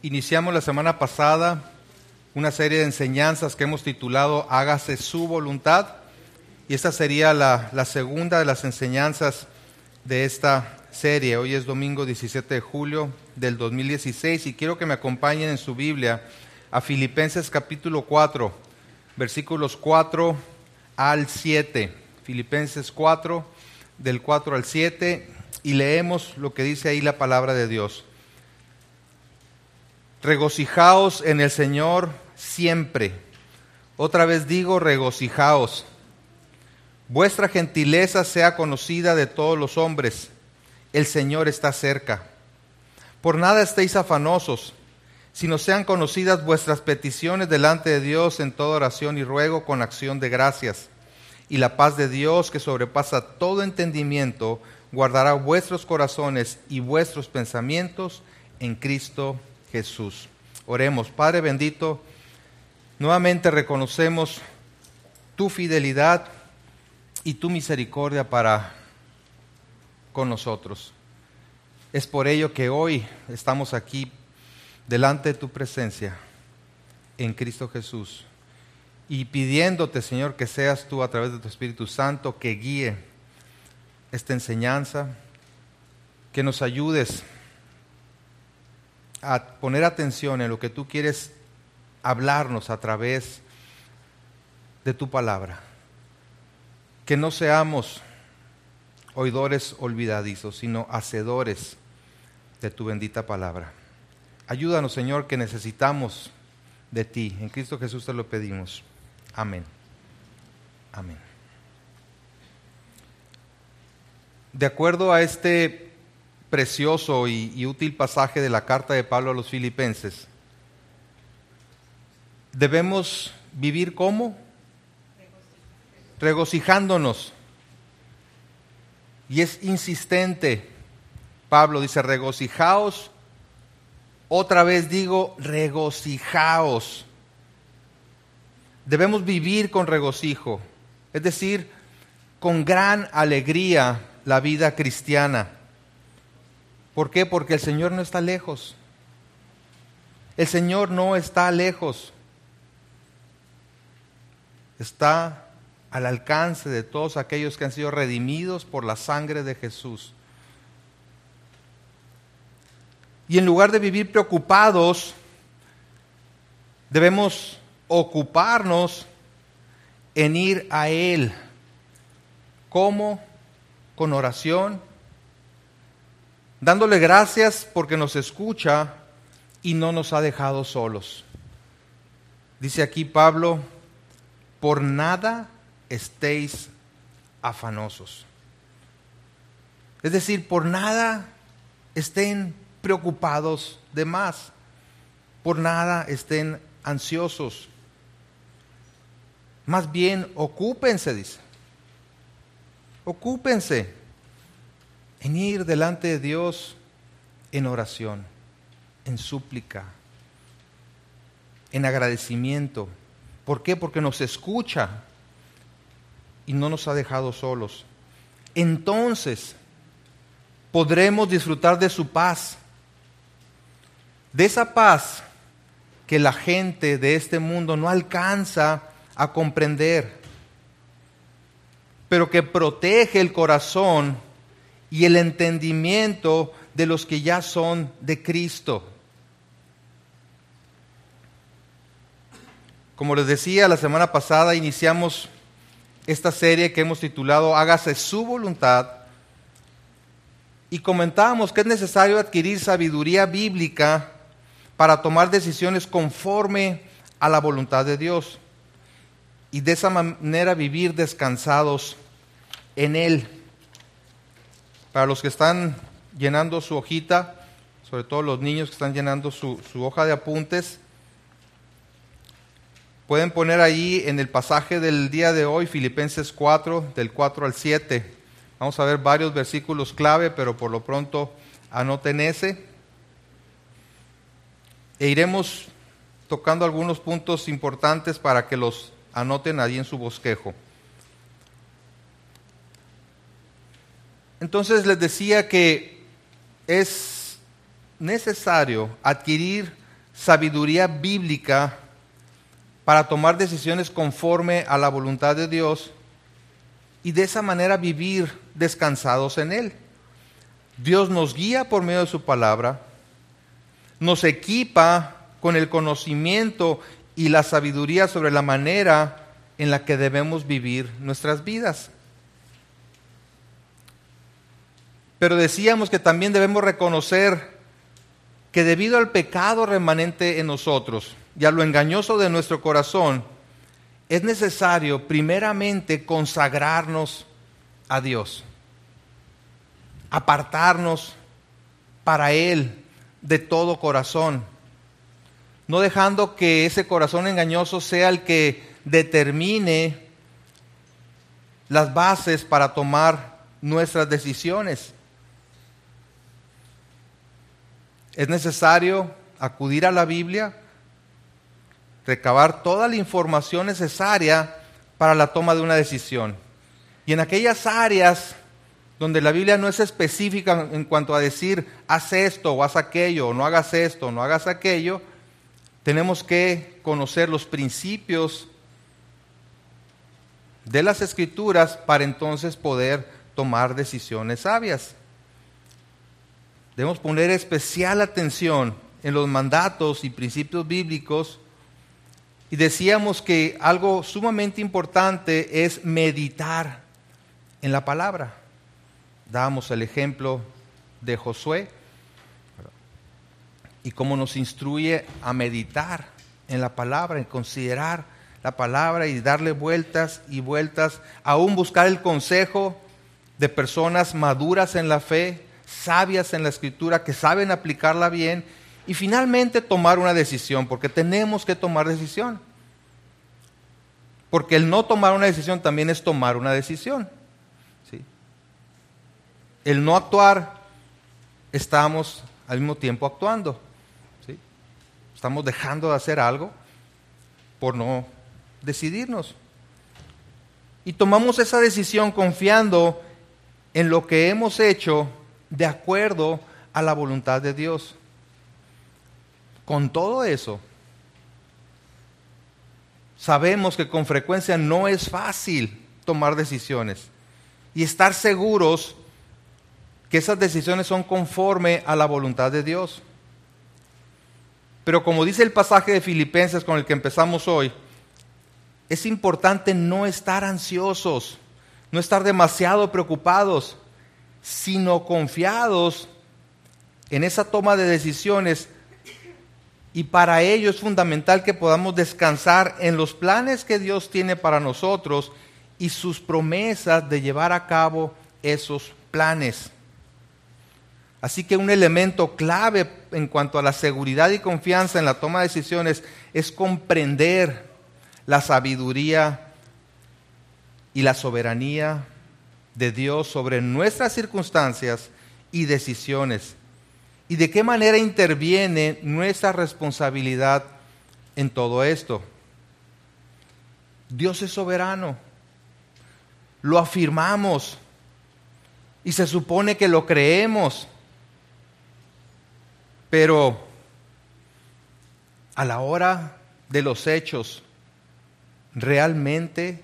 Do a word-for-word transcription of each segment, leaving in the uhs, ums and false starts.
Iniciamos la semana pasada una serie de enseñanzas que hemos titulado Hágase su voluntad, y esta sería la, la segunda de las enseñanzas de esta serie. Hoy es domingo diecisiete de julio del dos mil dieciséis y quiero que me acompañen en su Biblia a Filipenses capítulo cuatro, versículos cuatro al siete. Filipenses cuatro, del cuatro al siete, y leemos lo que dice ahí la palabra de Dios. Regocijaos en el Señor siempre. Otra vez digo, regocijaos. Vuestra gentileza sea conocida de todos los hombres. El Señor está cerca. Por nada estéis afanosos, sino sean conocidas vuestras peticiones delante de Dios en toda oración y ruego con acción de gracias. Y la paz de Dios, que sobrepasa todo entendimiento, guardará vuestros corazones y vuestros pensamientos en Cristo Jesús. Oremos. Padre bendito, nuevamente reconocemos tu fidelidad y tu misericordia para con nosotros. Es por ello que hoy estamos aquí delante de tu presencia en Cristo Jesús y pidiéndote, Señor, que seas tú a través de tu Espíritu Santo que guíe esta enseñanza, que nos ayudes a poner atención en lo que tú quieres hablarnos a través de tu palabra. Que no seamos oidores olvidadizos, sino hacedores de tu bendita palabra. Ayúdanos, Señor, que necesitamos de ti. En Cristo Jesús te lo pedimos. Amén. Amén. De acuerdo a este precioso y, y útil pasaje de la carta de Pablo a los Filipenses, debemos vivir ¿cómo? Regocijándonos. Y es insistente. Pablo dice, regocijaos. Otra vez digo, regocijaos. Debemos vivir con regocijo, es decir, con gran alegría la vida cristiana. ¿Por qué? Porque el Señor no está lejos. El Señor no está lejos. Está al alcance de todos aquellos que han sido redimidos por la sangre de Jesús. Y en lugar de vivir preocupados, debemos ocuparnos en ir a Él. ¿Cómo? Con oración, dándole gracias porque nos escucha y no nos ha dejado solos. Dice aquí Pablo, por nada estéis afanosos. Es decir, por nada estén preocupados de más, por nada estén ansiosos. Más bien, ocúpense, dice. Ocúpense en ir delante de Dios en oración, en súplica, en agradecimiento. ¿Por qué? Porque nos escucha y no nos ha dejado solos. Entonces podremos disfrutar de su paz, de esa paz que la gente de este mundo no alcanza a comprender, pero que protege el corazón y el entendimiento de los que ya son de Cristo. Como les decía, la semana pasada iniciamos esta serie que hemos titulado Hágase su voluntad, y comentábamos que es necesario adquirir sabiduría bíblica para tomar decisiones conforme a la voluntad de Dios y de esa manera vivir descansados en Él. Para los que están llenando su hojita, sobre todo los niños que están llenando su, su hoja de apuntes, pueden poner ahí en el pasaje del día de hoy, Filipenses cuatro, del cuatro al siete. Vamos a ver varios versículos clave, pero por lo pronto anoten ese. E iremos tocando algunos puntos importantes para que los anoten ahí en su bosquejo. Entonces les decía que es necesario adquirir sabiduría bíblica para tomar decisiones conforme a la voluntad de Dios y de esa manera vivir descansados en Él. Dios nos guía por medio de su palabra, nos equipa con el conocimiento y la sabiduría sobre la manera en la que debemos vivir nuestras vidas. Pero decíamos que también debemos reconocer que debido al pecado remanente en nosotros y a lo engañoso de nuestro corazón, es necesario primeramente consagrarnos a Dios, apartarnos para Él de todo corazón, no dejando que ese corazón engañoso sea el que determine las bases para tomar nuestras decisiones. Es necesario acudir a la Biblia, recabar toda la información necesaria para la toma de una decisión. Y en aquellas áreas donde la Biblia no es específica en cuanto a decir, haz esto o haz aquello, o no hagas esto o no hagas aquello, tenemos que conocer los principios de las Escrituras para entonces poder tomar decisiones sabias. Debemos poner especial atención en los mandatos y principios bíblicos. Y decíamos que algo sumamente importante es meditar en la palabra. Dábamos el ejemplo de Josué y cómo nos instruye a meditar en la palabra, en considerar la palabra y darle vueltas y vueltas, aún buscar el consejo de personas maduras en la fe, sabias en la Escritura, que saben aplicarla bien, y finalmente tomar una decisión, porque tenemos que tomar decisión. Porque el no tomar una decisión también es tomar una decisión. ¿Sí? El no actuar, estamos al mismo tiempo actuando. ¿Sí? Estamos dejando de hacer algo por no decidirnos. Y tomamos esa decisión confiando en lo que hemos hecho de acuerdo a la voluntad de Dios. Con todo eso, sabemos que con frecuencia no es fácil tomar decisiones y estar seguros que esas decisiones son conforme a la voluntad de Dios. Pero como dice el pasaje de Filipenses con el que empezamos hoy, es importante no estar ansiosos, no estar demasiado preocupados, sino confiados en esa toma de decisiones. Y para ello es fundamental que podamos descansar en los planes que Dios tiene para nosotros y sus promesas de llevar a cabo esos planes. Así que un elemento clave en cuanto a la seguridad y confianza en la toma de decisiones es comprender la sabiduría y la soberanía de Dios sobre nuestras circunstancias y decisiones. ¿Y de qué manera interviene nuestra responsabilidad en todo esto? Dios es soberano. Lo afirmamos. Y se supone que lo creemos. Pero a la hora de los hechos, ¿realmente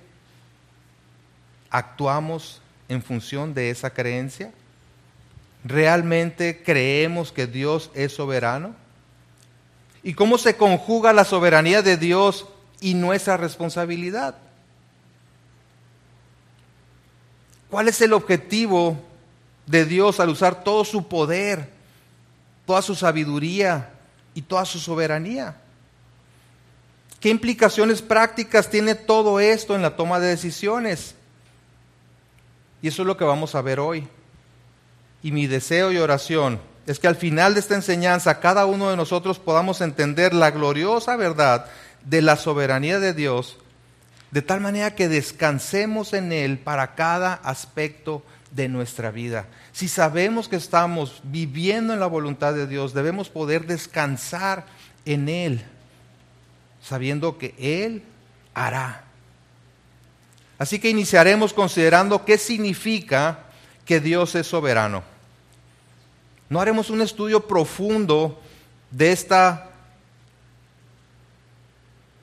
actuamos en función de esa creencia? ¿Realmente creemos que Dios es soberano? ¿Y cómo se conjuga la soberanía de Dios y nuestra responsabilidad? ¿Cuál es el objetivo de Dios al usar todo su poder, toda su sabiduría y toda su soberanía? ¿Qué implicaciones prácticas tiene todo esto en la toma de decisiones? Y eso es lo que vamos a ver hoy. Y mi deseo y oración es que al final de esta enseñanza cada uno de nosotros podamos entender la gloriosa verdad de la soberanía de Dios, de tal manera que descansemos en Él para cada aspecto de nuestra vida. Si sabemos que estamos viviendo en la voluntad de Dios, debemos poder descansar en Él, sabiendo que Él hará. Así que iniciaremos considerando qué significa que Dios es soberano. No haremos un estudio profundo de esta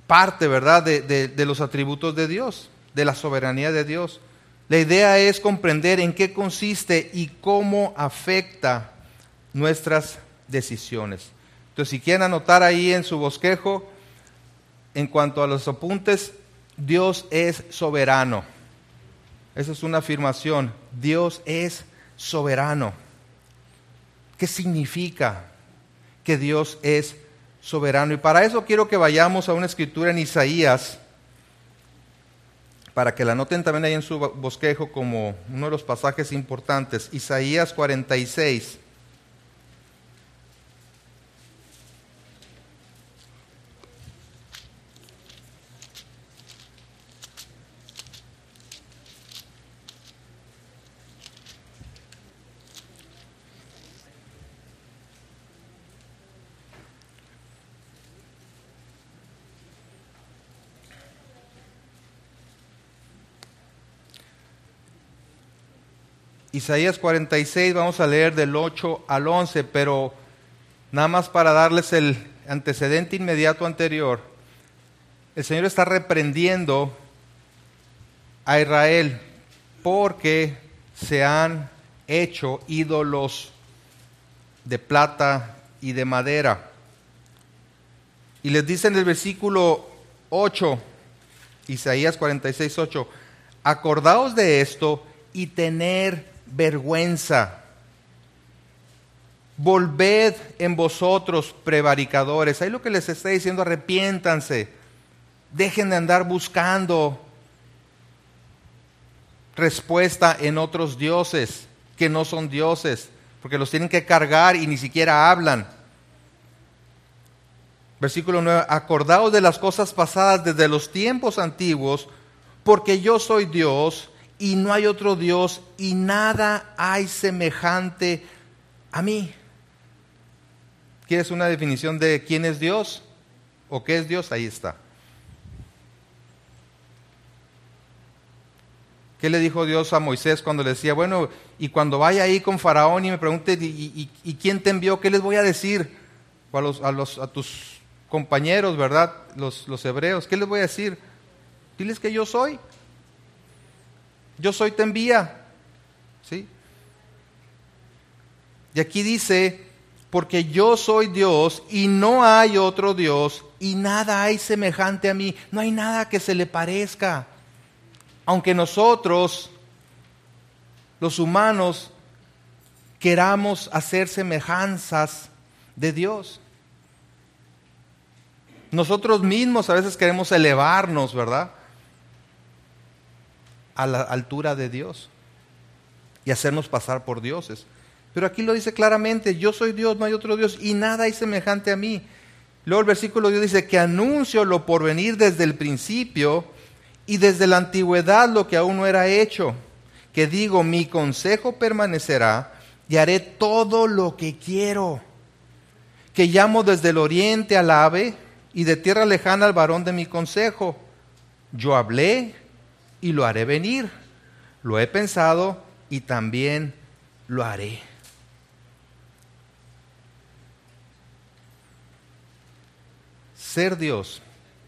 parte, ¿verdad?, de, de, de los atributos de Dios, de la soberanía de Dios. La idea es comprender en qué consiste y cómo afecta nuestras decisiones. Entonces, si quieren anotar ahí en su bosquejo, en cuanto a los apuntes, Dios es soberano. Esa es una afirmación. Dios es soberano. ¿Qué significa que Dios es soberano? Y para eso quiero que vayamos a una escritura en Isaías, para que la anoten también ahí en su bosquejo como uno de los pasajes importantes. Isaías cuarenta y seis. Isaías cuarenta y seis, vamos a leer del ocho al once, pero nada más para darles el antecedente inmediato anterior. El Señor está reprendiendo a Israel porque se han hecho ídolos de plata y de madera. Y les dice en el versículo ocho, Isaías cuarenta y seis, ocho, acordaos de esto y tener vergüenza. Volved en vosotros, prevaricadores. Ahí lo que les está diciendo, arrepiéntanse. Dejen de andar buscando respuesta en otros dioses que no son dioses, porque los tienen que cargar y ni siquiera hablan. Versículo nueve, acordaos de las cosas pasadas desde los tiempos antiguos, porque yo soy Dios y no hay otro Dios, y nada hay semejante a mí. ¿Quieres una definición de quién es Dios? ¿O qué es Dios? Ahí está. ¿Qué le dijo Dios a Moisés cuando le decía, bueno, y cuando vaya ahí con Faraón y me pregunte, ¿y, y, y quién te envió? ¿Qué les voy a decir? O a, los, a, los, a tus compañeros, ¿verdad? Los, los hebreos, ¿qué les voy a decir? Diles que yo soy. Yo soy te envía. ¿Sí? Y aquí dice, porque yo soy Dios y no hay otro Dios y nada hay semejante a mí. No hay nada que se le parezca. Aunque nosotros, los humanos, queramos hacer semejanzas de Dios. Nosotros mismos a veces queremos elevarnos, ¿verdad?, a la altura de Dios y hacernos pasar por dioses. Pero aquí lo dice claramente, yo soy Dios, no hay otro Dios y nada hay semejante a mí. Luego el versículo Dios dice que anuncio lo por venir desde el principio y desde la antigüedad lo que aún no era hecho, que digo, mi consejo permanecerá y haré todo lo que quiero, que llamo desde el oriente al ave y de tierra lejana al varón de mi consejo. Yo hablé y lo haré venir, lo he pensado y también lo haré. Ser Dios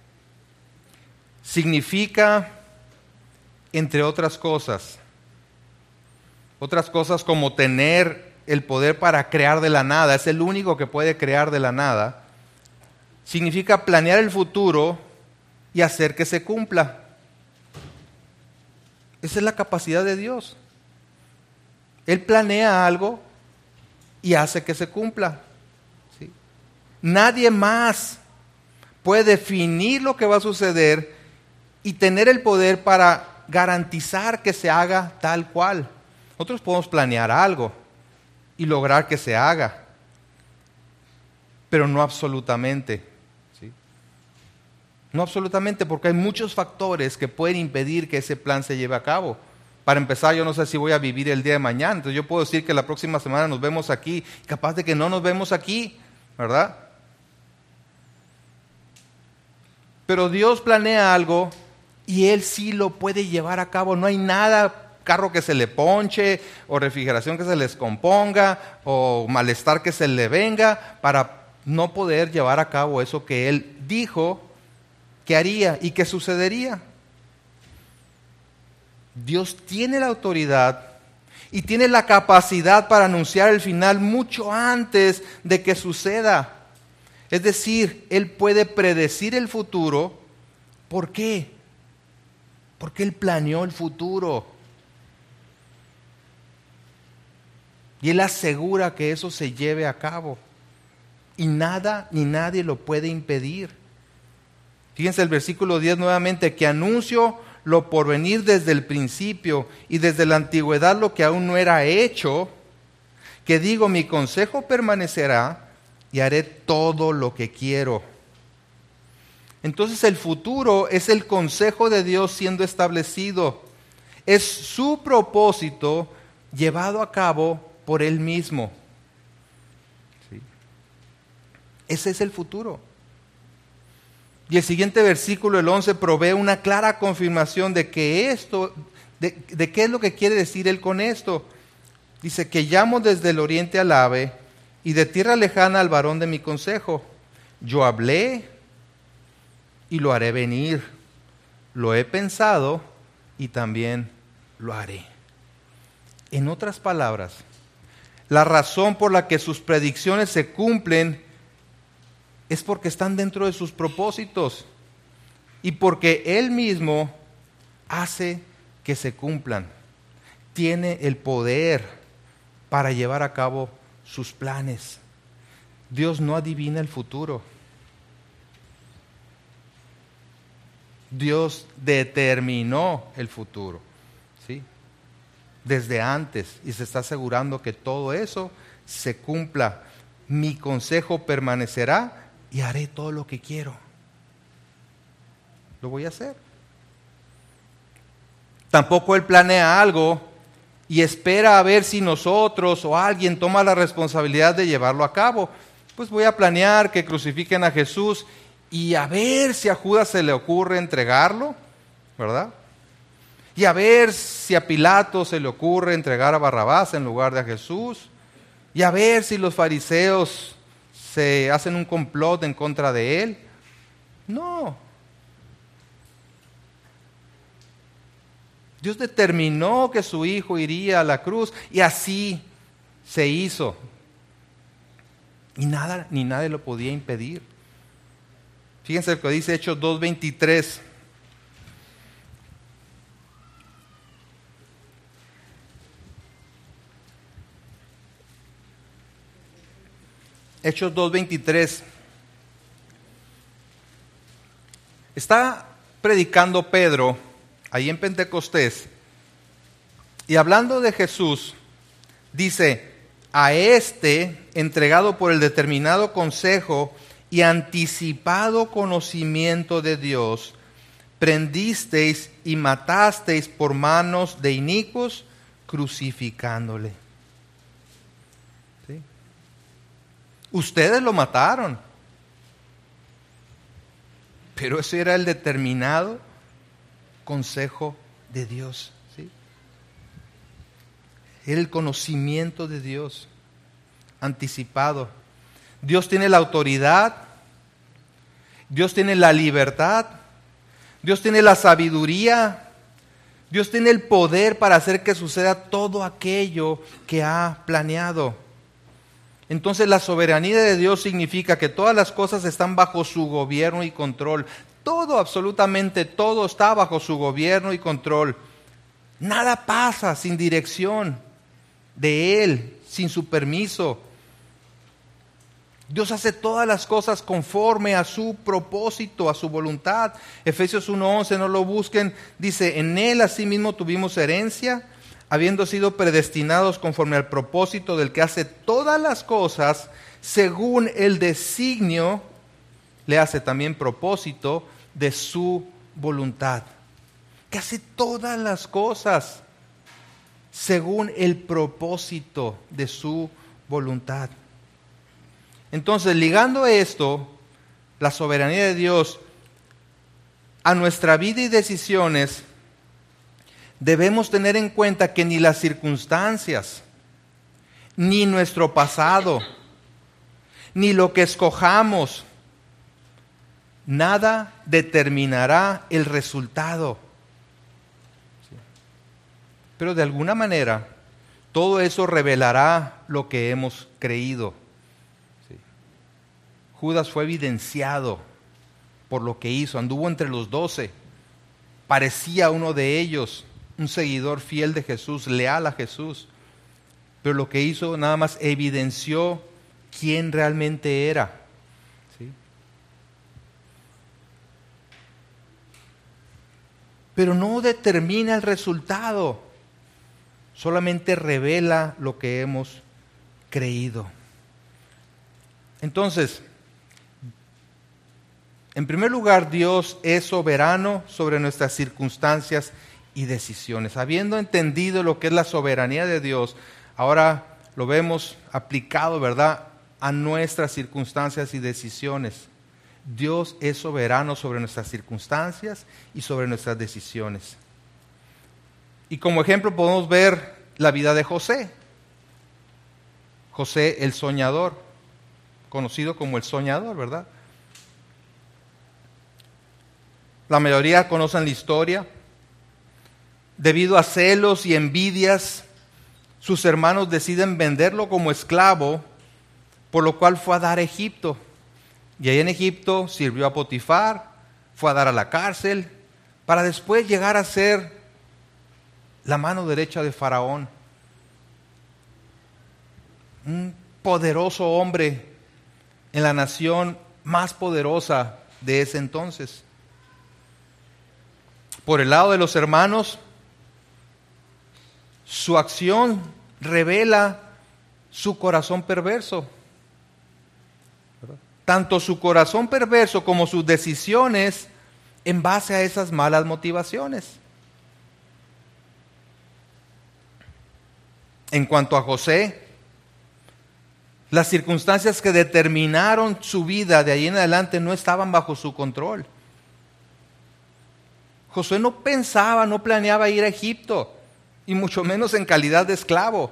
significa, entre otras cosas, otras cosas como tener el poder para crear de la nada, es el único que puede crear de la nada, significa planear el futuro y hacer que se cumpla. Esa es la capacidad de Dios. Él planea algo y hace que se cumpla. ¿Sí? Nadie más puede definir lo que va a suceder y tener el poder para garantizar que se haga tal cual. Nosotros podemos planear algo y lograr que se haga, pero no absolutamente. ¿Sí? No absolutamente, porque hay muchos factores que pueden impedir que ese plan se lleve a cabo. Para empezar, yo no sé si voy a vivir el día de mañana, entonces yo puedo decir que la próxima semana nos vemos aquí, capaz de que no nos vemos aquí, ¿verdad? Pero Dios planea algo y Él sí lo puede llevar a cabo. No hay nada, carro que se le ponche, o refrigeración que se les componga, o malestar que se le venga, para no poder llevar a cabo eso que Él dijo qué haría y qué sucedería. Dios tiene la autoridad y tiene la capacidad para anunciar el final mucho antes de que suceda. Es decir, Él puede predecir el futuro. ¿Por qué? Porque Él planeó el futuro. Y Él asegura que eso se lleve a cabo. Y nada ni nadie lo puede impedir. Fíjense el versículo diez nuevamente, que anuncio lo por venir desde el principio y desde la antigüedad lo que aún no era hecho, que digo, mi consejo permanecerá y haré todo lo que quiero. Entonces el futuro es el consejo de Dios siendo establecido. Es su propósito llevado a cabo por Él mismo. ¿Sí? Ese es el futuro. Y el siguiente versículo, el once, provee una clara confirmación de que esto, de, de qué es lo que quiere decir Él con esto. Dice que llamo desde el oriente al ave y de tierra lejana al varón de mi consejo. Yo hablé y lo haré venir. Lo he pensado y también lo haré. En otras palabras, la razón por la que sus predicciones se cumplen es porque están dentro de sus propósitos y porque Él mismo hace que se cumplan. Tiene el poder para llevar a cabo sus planes. Dios no adivina el futuro. Dios determinó el futuro, ¿sí? Desde antes, y se está asegurando que todo eso se cumpla. Mi consejo permanecerá y haré todo lo que quiero. Lo voy a hacer. Tampoco Él planea algo y espera a ver si nosotros o alguien toma la responsabilidad de llevarlo a cabo. Pues voy a planear que crucifiquen a Jesús y a ver si a Judas se le ocurre entregarlo, ¿verdad? Y a ver si a Pilato se le ocurre entregar a Barrabás en lugar de a Jesús. Y a ver si los fariseos se hacen un complot en contra de Él. No. Dios determinó que su Hijo iría a la cruz y así se hizo. Y nada, ni nadie lo podía impedir. Fíjense lo que dice Hechos dos veintitrés. Hechos dos veintitrés. Está predicando Pedro ahí en Pentecostés y hablando de Jesús, dice: a este, entregado por el determinado consejo y anticipado conocimiento de Dios, prendisteis y matasteis por manos de inicuos, crucificándole. ¿Sí? Ustedes lo mataron, pero ese era el determinado consejo de Dios. ¿Sí? Era el conocimiento de Dios anticipado. Dios tiene la autoridad, Dios tiene la libertad, Dios tiene la sabiduría, Dios tiene el poder para hacer que suceda todo aquello que ha planeado. Entonces la soberanía de Dios significa que todas las cosas están bajo su gobierno y control. Todo, absolutamente todo está bajo su gobierno y control. Nada pasa sin dirección de Él, sin su permiso. Dios hace todas las cosas conforme a su propósito, a su voluntad. Efesios uno once, no lo busquen, dice: en Él asimismo tuvimos herencia, habiendo sido predestinados conforme al propósito del que hace todas las cosas, según el designio, le hace también propósito de su voluntad. Que hace todas las cosas según el propósito de su voluntad. Entonces, ligando esto, la soberanía de Dios, a nuestra vida y decisiones, debemos tener en cuenta que ni las circunstancias, ni nuestro pasado, ni lo que escojamos, nada determinará el resultado. Pero de alguna manera, todo eso revelará lo que hemos creído. Judas fue evidenciado por lo que hizo, anduvo entre los doce, parecía uno de ellos, un seguidor fiel de Jesús, leal a Jesús, pero lo que hizo nada más evidenció quién realmente era. ¿Sí? Pero no determina el resultado, solamente revela lo que hemos creído. Entonces, en primer lugar, Dios es soberano sobre nuestras circunstancias y decisiones. Habiendo entendido lo que es la soberanía de Dios, ahora lo vemos aplicado, ¿verdad?, a nuestras circunstancias y decisiones. Dios es soberano sobre nuestras circunstancias y sobre nuestras decisiones. Y como ejemplo podemos ver la vida de José. José el soñador, conocido como el soñador, ¿verdad? La mayoría conocen la historia. Debido a celos y envidias, sus hermanos deciden venderlo como esclavo, por lo cual fue a dar a Egipto. Y ahí en Egipto sirvió a Potifar, fue a dar a la cárcel, para después llegar a ser la mano derecha de Faraón. Un poderoso hombre en la nación más poderosa de ese entonces. Por el lado de los hermanos, su acción revela su corazón perverso. Tanto su corazón perverso como sus decisiones en base a esas malas motivaciones. En cuanto a José, las circunstancias que determinaron su vida de ahí en adelante no estaban bajo su control. Josué no pensaba, no planeaba ir a Egipto, y mucho menos en calidad de esclavo.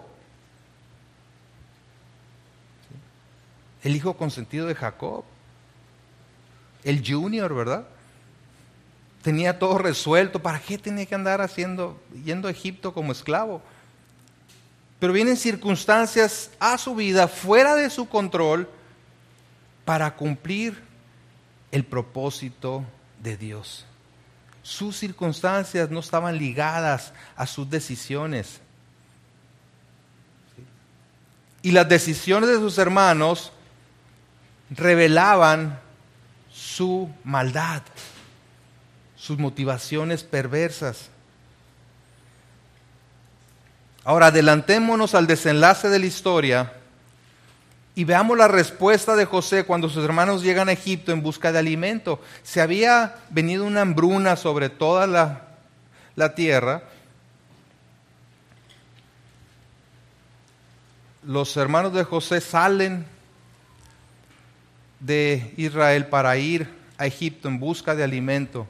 El hijo consentido de Jacob, el junior, ¿verdad? Tenía todo resuelto. ¿Para qué tenía que andar haciendo, yendo a Egipto como esclavo? Pero vienen circunstancias a su vida fuera de su control para cumplir el propósito de Dios. Sus circunstancias no estaban ligadas a sus decisiones. Y las decisiones de sus hermanos revelaban su maldad, sus motivaciones perversas. Ahora adelantémonos al desenlace de la historia y veamos la respuesta de José cuando sus hermanos llegan a Egipto en busca de alimento. Se había venido una hambruna sobre toda la, la tierra. Los hermanos de José salen de Israel para ir a Egipto en busca de alimento.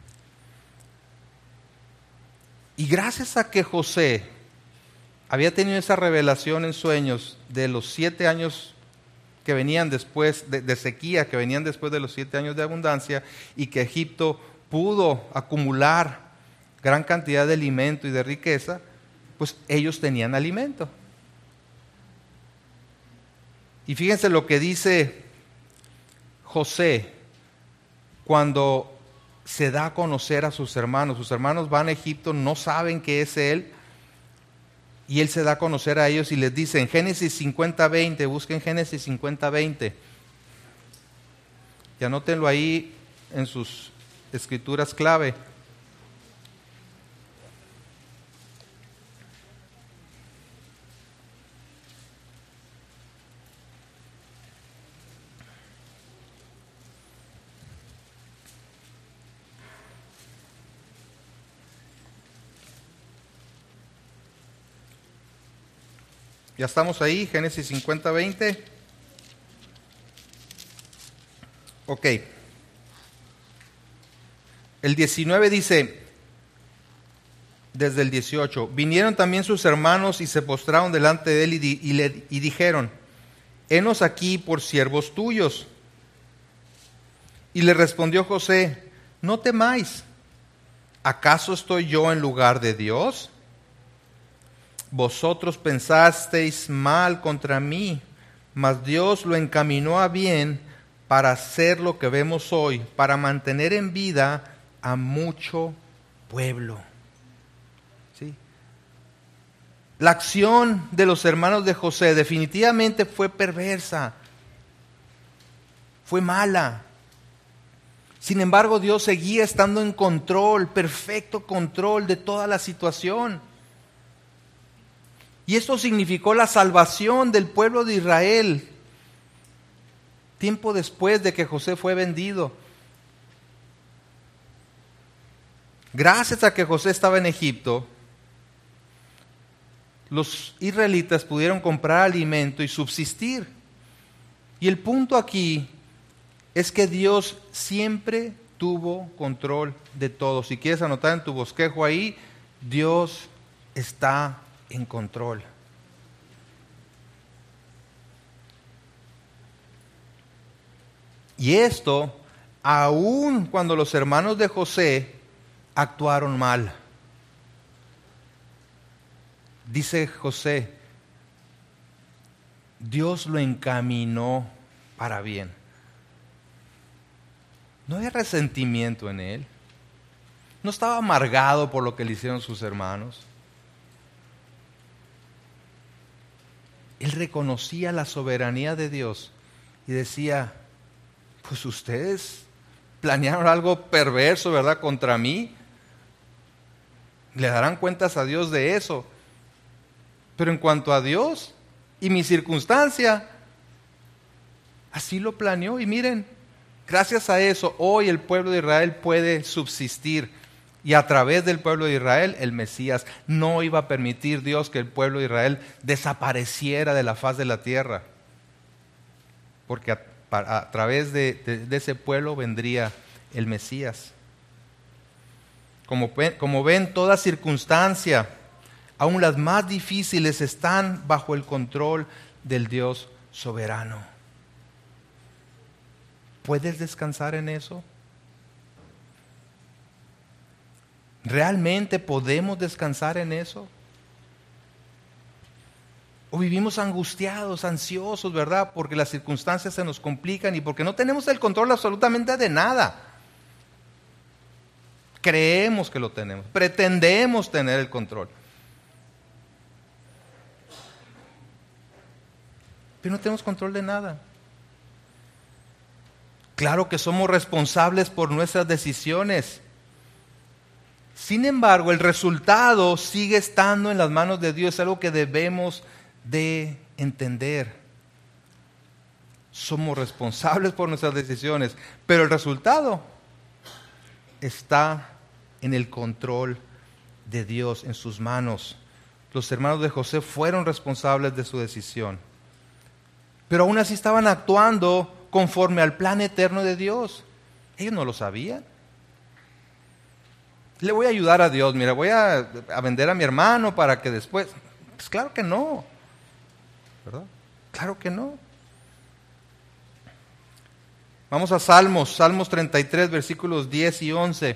Y gracias a que José había tenido esa revelación en sueños de los siete años que venían después de, de sequía, que venían después de los siete años de abundancia, y que Egipto pudo acumular gran cantidad de alimento y de riqueza, pues ellos tenían alimento. Y fíjense lo que dice José cuando se da a conocer a sus hermanos. Sus hermanos van a Egipto, no saben que es él, y él se da a conocer a ellos y les dice en Génesis cincuenta veinte, busquen Génesis cincuenta veinte, y anótenlo ahí en sus escrituras clave. Ya estamos ahí, Génesis cincuenta veinte. Ok. El diecinueve dice, desde el dieciocho, vinieron también sus hermanos y se postraron delante de él y, di, y, le, y dijeron, henos aquí por siervos tuyos. Y le respondió José: no temáis, ¿acaso estoy yo en lugar de Dios? Vosotros pensasteis mal contra mí, mas Dios lo encaminó a bien para hacer lo que vemos hoy, para mantener en vida a mucho pueblo. ¿Sí? La acción de los hermanos de José definitivamente fue perversa, fue mala. Sin embargo, Dios seguía estando en control, perfecto control de toda la situación. Y esto significó la salvación del pueblo de Israel, tiempo después de que José fue vendido. Gracias a que José estaba en Egipto, los israelitas pudieron comprar alimento y subsistir. Y el punto aquí es que Dios siempre tuvo control de todo. Si quieres anotar en tu bosquejo ahí, Dios está en control. Y esto, aun cuando los hermanos de José actuaron mal. Dice José, Dios lo encaminó para bien. No había resentimiento en él. No estaba amargado por lo que le hicieron sus hermanos. Él reconocía la soberanía de Dios y decía, pues ustedes planearon algo perverso, ¿verdad?, contra mí. Le darán cuentas a Dios de eso. Pero en cuanto a Dios y mi circunstancia, así lo planeó. Y miren, gracias a eso, hoy el pueblo de Israel puede subsistir. Y a través del pueblo de Israel, el Mesías. No iba a permitir Dios que el pueblo de Israel desapareciera de la faz de la tierra. Porque a, a, a través de, de, de ese pueblo vendría el Mesías. Como, como ven, toda circunstancia, aun las más difíciles, están bajo el control del Dios soberano. ¿Puedes descansar en eso? ¿Realmente podemos descansar en eso? ¿O vivimos angustiados, ansiosos, verdad? Porque las circunstancias se nos complican y porque no tenemos el control absolutamente de nada. Creemos que lo tenemos, pretendemos tener el control. Pero no tenemos control de nada. Claro que somos responsables por nuestras decisiones. Sin embargo, el resultado sigue estando en las manos de Dios, es algo que debemos de entender. Somos responsables por nuestras decisiones, pero el resultado está en el control de Dios, en sus manos. Los hermanos de José fueron responsables de su decisión, pero aún así estaban actuando conforme al plan eterno de Dios. Ellos no lo sabían. Le voy a ayudar a Dios, mira, voy a, a vender a mi hermano para que después... Pues claro que no, ¿verdad? Claro que no. Vamos a Salmos, Salmos treinta y tres, versículos diez y once.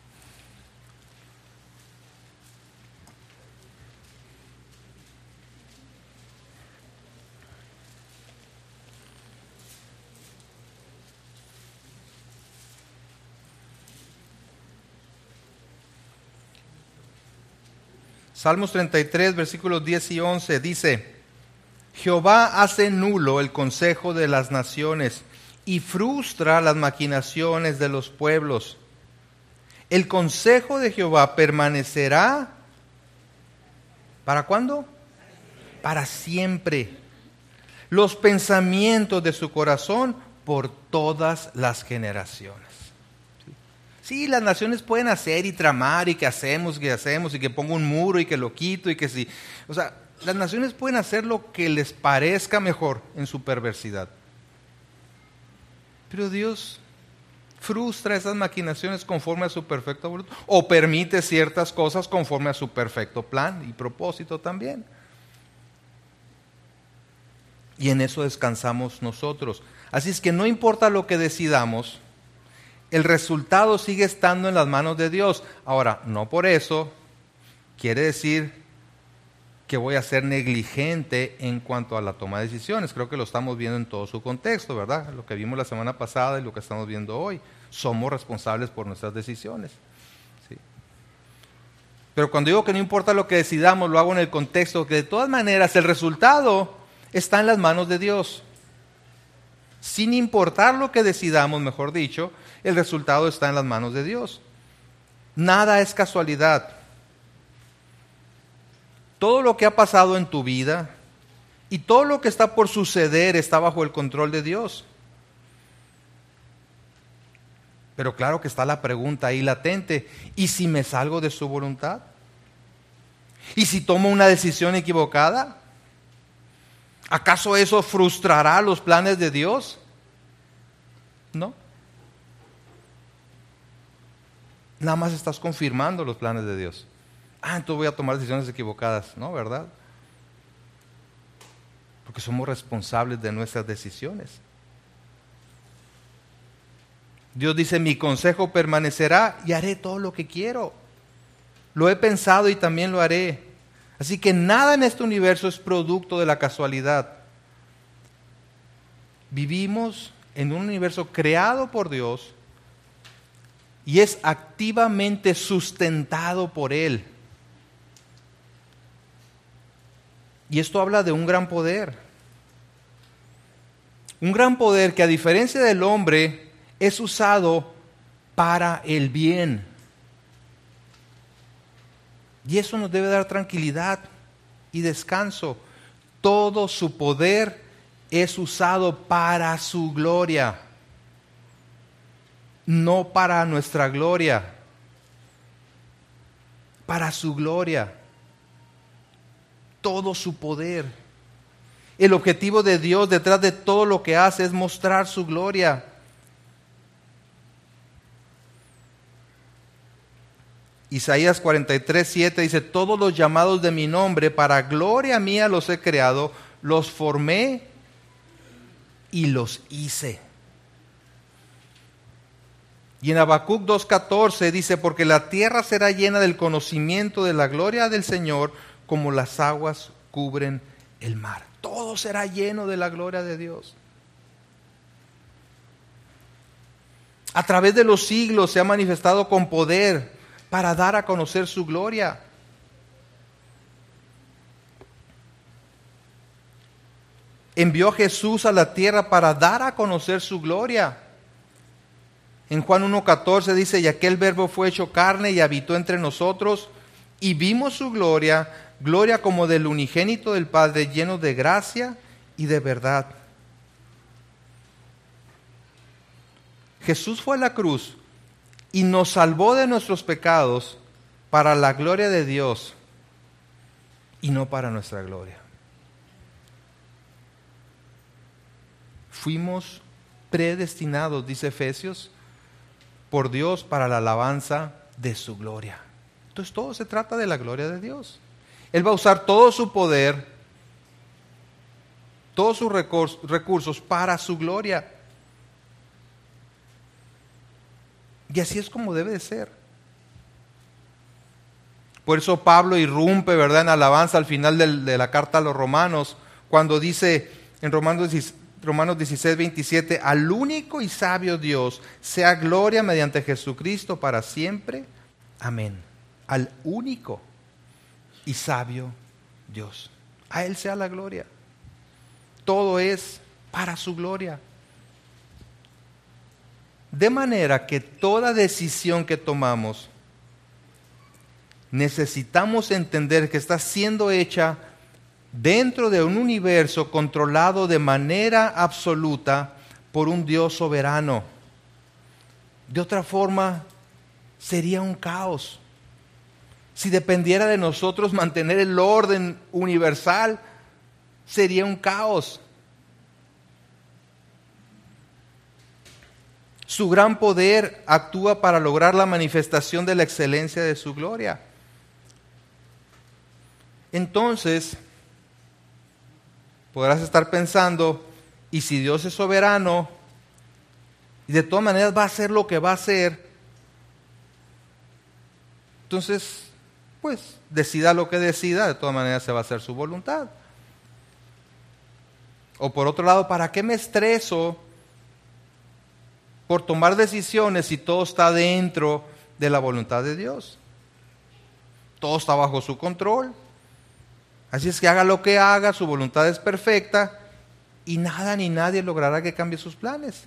Salmos treinta y tres, versículos diez y once, dice: Jehová hace nulo el consejo de las naciones y frustra las maquinaciones de los pueblos. El consejo de Jehová permanecerá, ¿para cuándo? Para siempre. Los pensamientos de su corazón por todas las generaciones. Sí, las naciones pueden hacer y tramar y que hacemos, que hacemos y que pongo un muro y que lo quito y que sí. O sea, las naciones pueden hacer lo que les parezca mejor en su perversidad. Pero Dios frustra esas maquinaciones conforme a su perfecto voluntad o permite ciertas cosas conforme a su perfecto plan y propósito también. Y en eso descansamos nosotros. Así es que no importa lo que decidamos, el resultado sigue estando en las manos de Dios. Ahora, no por eso quiere decir que voy a ser negligente en cuanto a la toma de decisiones. Creo que lo estamos viendo en todo su contexto, ¿verdad? Lo que vimos la semana pasada y lo que estamos viendo hoy. Somos responsables por nuestras decisiones. ¿Sí? Pero cuando digo que no importa lo que decidamos, lo hago en el contexto que de todas maneras el resultado está en las manos de Dios. Sin importar lo que decidamos, mejor dicho, el resultado está en las manos de Dios. Nada es casualidad. Todo lo que ha pasado en tu vida y todo lo que está por suceder está bajo el control de Dios. Pero claro que está la pregunta ahí latente: ¿y si me salgo de su voluntad? ¿Y si tomo una decisión equivocada? ¿Acaso eso frustrará los planes de Dios? No. Nada más estás confirmando los planes de Dios. Ah, entonces voy a tomar decisiones equivocadas. No, ¿verdad? Porque somos responsables de nuestras decisiones. Dios dice: mi consejo permanecerá y haré todo lo que quiero. Lo he pensado y también lo haré. Así que nada en este universo es producto de la casualidad. Vivimos en un universo creado por Dios y es activamente sustentado por Él. Y esto habla de un gran poder. Un gran poder que, a diferencia del hombre, es usado para el bien. Y eso nos debe dar tranquilidad y descanso. Todo su poder es usado para su gloria, no para nuestra gloria, para su gloria. Todo su poder. El objetivo de Dios detrás de todo lo que hace es mostrar su gloria. Isaías cuarenta y tres, siete dice: todos los llamados de mi nombre, para gloria mía los he creado, los formé y los hice. Y en Habacuc dos catorce dice: porque la tierra será llena del conocimiento de la gloria del Señor, como las aguas cubren el mar. Todo será lleno de la gloria de Dios. A través de los siglos se ha manifestado con poder para dar a conocer su gloria. Envió a Jesús a la tierra para dar a conocer su gloria. En Juan uno catorce dice: y aquel verbo fue hecho carne y habitó entre nosotros, y vimos su gloria, gloria como del unigénito del Padre, lleno de gracia y de verdad. Jesús fue a la cruz y nos salvó de nuestros pecados para la gloria de Dios y no para nuestra gloria. Fuimos predestinados, dice Efesios, por Dios para la alabanza de su gloria. Entonces todo se trata de la gloria de Dios. Él va a usar todo su poder, todos sus recursos para su gloria. Y así es como debe de ser. Por eso Pablo irrumpe, ¿verdad?, en alabanza al final del, de la carta a los romanos, cuando dice en Romanos dieciséis, veintisiete: al único y sabio Dios sea gloria mediante Jesucristo para siempre. Amén. Al único y sabio Dios. A Él sea la gloria. Todo es para su gloria. De manera que toda decisión que tomamos, necesitamos entender que está siendo hecha dentro de un universo controlado de manera absoluta por un Dios soberano. De otra forma, sería un caos. Si dependiera de nosotros mantener el orden universal, sería un caos. Su gran poder actúa para lograr la manifestación de la excelencia de su gloria. Entonces, podrás estar pensando: ¿y si Dios es soberano, Y de todas maneras va a hacer lo que va a hacer. Entonces, pues, decida lo que decida, de todas maneras se va a hacer su voluntad. O por otro lado, ¿para qué me estreso por tomar decisiones si todo está dentro de la voluntad de Dios? Todo está bajo su control. Así es que haga lo que haga, su voluntad es perfecta y nada ni nadie logrará que cambie sus planes.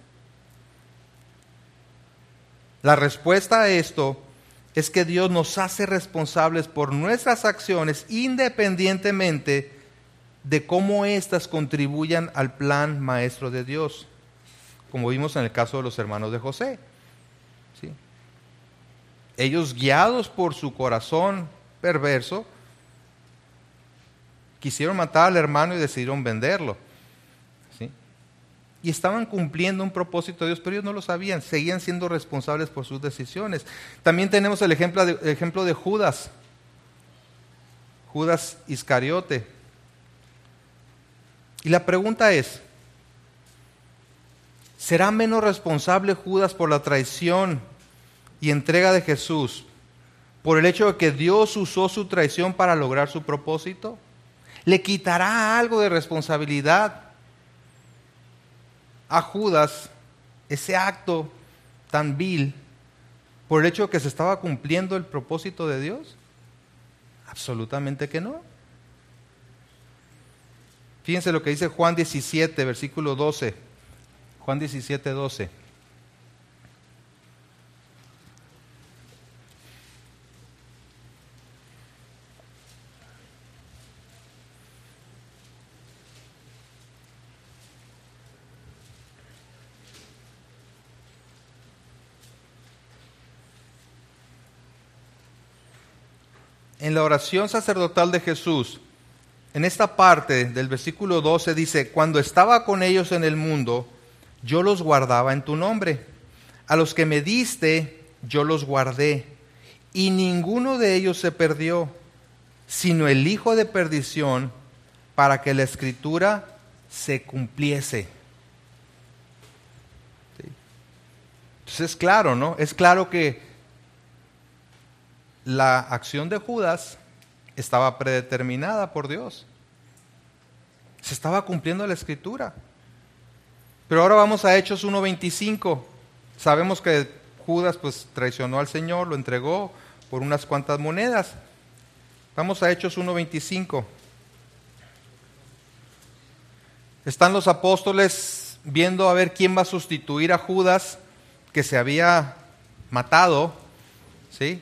La respuesta a esto es que Dios nos hace responsables por nuestras acciones independientemente de cómo éstas contribuyan al plan maestro de Dios, como vimos en el caso de los hermanos de José. ¿Sí? Ellos, guiados por su corazón perverso, quisieron matar al hermano y decidieron venderlo. ¿Sí? Y estaban cumpliendo un propósito de Dios, pero ellos no lo sabían, seguían siendo responsables por sus decisiones. También tenemos el ejemplo de, el ejemplo de Judas, Judas Iscariote. Y la pregunta es, ¿será menos responsable Judas por la traición y entrega de Jesús por el hecho de que Dios usó su traición para lograr su propósito? ¿Le quitará algo de responsabilidad a Judas ese acto tan vil por el hecho de que se estaba cumpliendo el propósito de Dios? Absolutamente que no. Fíjense lo que dice Juan diecisiete, versículo doce. Juan diecisiete, doce. En la oración sacerdotal de Jesús, en esta parte del versículo doce dice, cuando estaba con ellos en el mundo, yo los guardaba en tu nombre. A los que me diste, yo los guardé. Y ninguno de ellos se perdió, sino el hijo de perdición, para que la escritura se cumpliese. ¿Sí? Entonces es claro, ¿no? Es claro que la acción de Judas estaba predeterminada por Dios. Se estaba cumpliendo la escritura. Pero ahora vamos a Hechos uno veinticinco. Sabemos que Judas pues traicionó al Señor, lo entregó por unas cuantas monedas. Vamos a Hechos uno veinticinco. Están los apóstoles viendo a ver quién va a sustituir a Judas, que se había matado, ¿sí?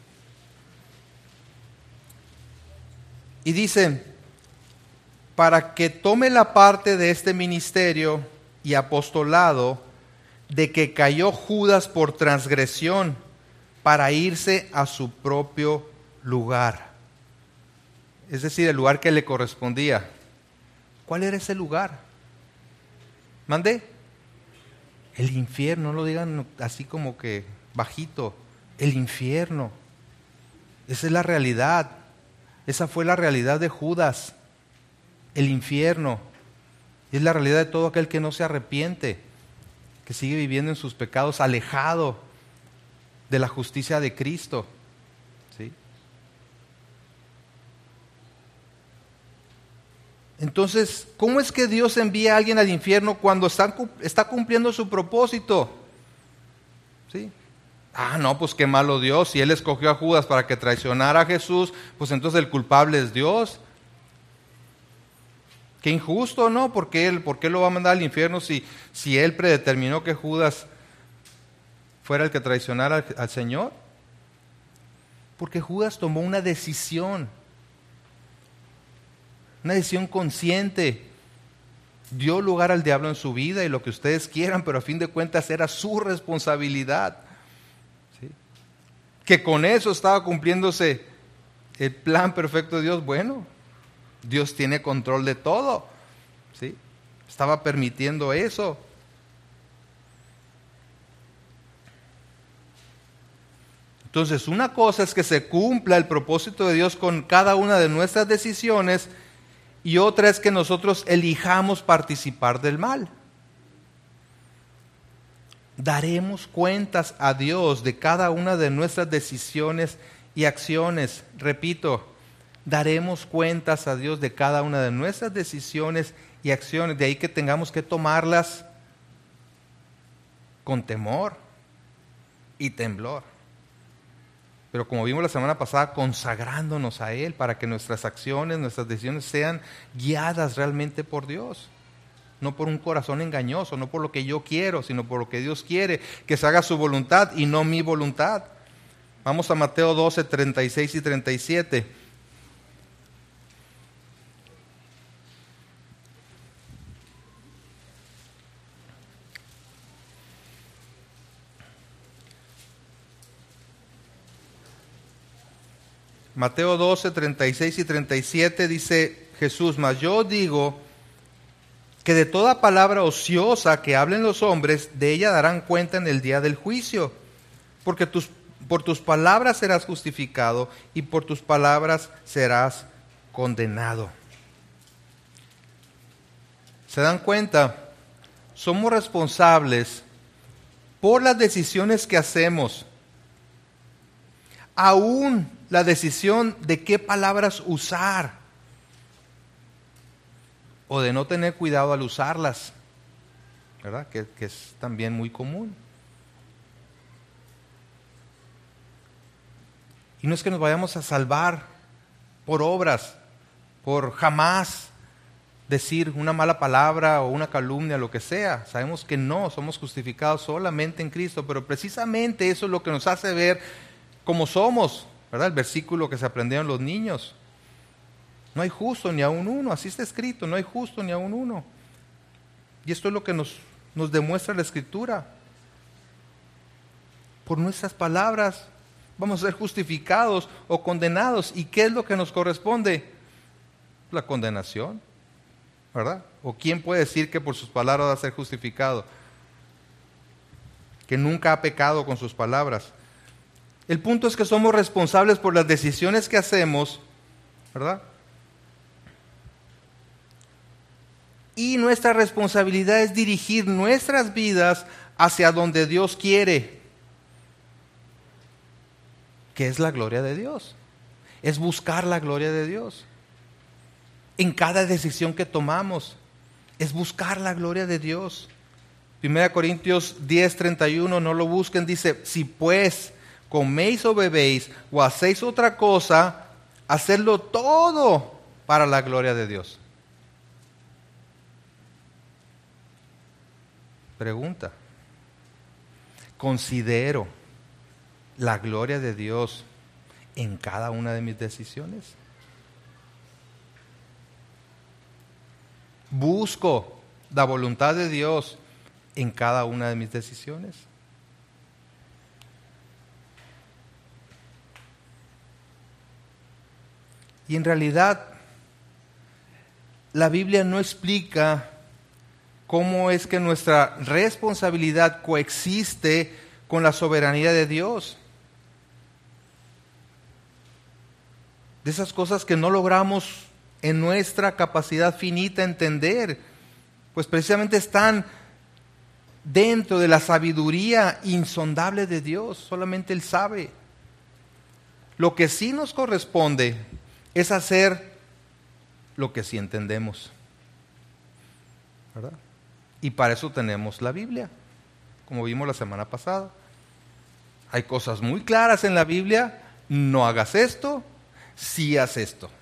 Y dicen, para que tome la parte de este ministerio y apostolado de que cayó Judas por transgresión para irse a su propio lugar. Es decir, el lugar que le correspondía. ¿Cuál era ese lugar? ¿Mande? El infierno, no lo digan así como que bajito. El infierno. Esa es la realidad. Esa fue la realidad de Judas. El infierno. Es la realidad de todo aquel que no se arrepiente, que sigue viviendo en sus pecados, alejado de la justicia de Cristo. ¿Sí? Entonces, ¿cómo es que Dios envía a alguien al infierno cuando está, está cumpliendo su propósito? ¿Sí? Ah, no, pues qué malo Dios. Si Él escogió a Judas para que traicionara a Jesús, pues entonces el culpable es Dios. Qué injusto, ¿no? ¿Por qué Él, por qué lo va a mandar al infierno si, si Él predeterminó que Judas fuera el que traicionara al, al Señor? Porque Judas tomó una decisión. Una decisión consciente. Dio lugar al diablo en su vida y lo que ustedes quieran, pero a fin de cuentas era su responsabilidad. ¿Sí? Que con eso estaba cumpliéndose el plan perfecto de Dios. Bueno, Dios tiene control de todo. ¿Sí? Estaba permitiendo eso. Entonces, una cosa es que se cumpla el propósito de Dios con cada una de nuestras decisiones, y otra es que nosotros elijamos participar del mal. Daremos cuentas a Dios de cada una de nuestras decisiones y acciones. Repito, daremos cuentas a Dios de cada una de nuestras decisiones y acciones. De ahí que tengamos que tomarlas con temor y temblor. Pero como vimos la semana pasada, consagrándonos a Él para que nuestras acciones, nuestras decisiones sean guiadas realmente por Dios. No por un corazón engañoso, no por lo que yo quiero, sino por lo que Dios quiere, que se haga su voluntad y no mi voluntad. Vamos a Mateo doce, treinta y seis y treinta y siete. Mateo doce, treinta y seis y treinta y siete dice Jesús: mas yo digo que de toda palabra ociosa que hablen los hombres, de ella darán cuenta en el día del juicio, porque tus, por tus palabras serás justificado y por tus palabras serás condenado. ¿Se dan cuenta? Somos responsables por las decisiones que hacemos, aún la decisión de qué palabras usar o de no tener cuidado al usarlas, ¿verdad? Que, que es también muy común. Y no es que nos vayamos a salvar por obras, por jamás decir una mala palabra o una calumnia, lo que sea. Sabemos que no, somos justificados solamente en Cristo, pero precisamente eso es lo que nos hace ver cómo somos, ¿verdad? El versículo que se aprendieron los niños. No hay justo ni aun uno, así está escrito, no hay justo ni aun uno. Y esto es lo que nos, nos demuestra la Escritura. Por nuestras palabras vamos a ser justificados o condenados. ¿Y qué es lo que nos corresponde? La condenación, ¿verdad? ¿O quién puede decir que por sus palabras va a ser justificado? Que nunca ha pecado con sus palabras. El punto es que somos responsables por las decisiones que hacemos, ¿verdad? Y nuestra responsabilidad es dirigir nuestras vidas hacia donde Dios quiere, que es la gloria de Dios. Es buscar la gloria de Dios. En cada decisión que tomamos, es buscar la gloria de Dios. Primera Corintios diez, treinta y uno, no lo busquen, dice: si pues coméis o bebéis o hacéis otra cosa, hacedlo todo para la gloria de Dios. Pregunta: ¿considero la gloria de Dios en cada una de mis decisiones? ¿Busco la voluntad de Dios en cada una de mis decisiones? Y en realidad, la Biblia no explica cómo es que nuestra responsabilidad coexiste con la soberanía de Dios. De esas cosas que no logramos en nuestra capacidad finita entender, pues precisamente están dentro de la sabiduría insondable de Dios. Solamente Él sabe. Lo que sí nos corresponde es hacer lo que sí entendemos, ¿verdad? Y para eso tenemos la Biblia, como vimos la semana pasada. Hay cosas muy claras en la Biblia: no hagas esto, sí haz esto.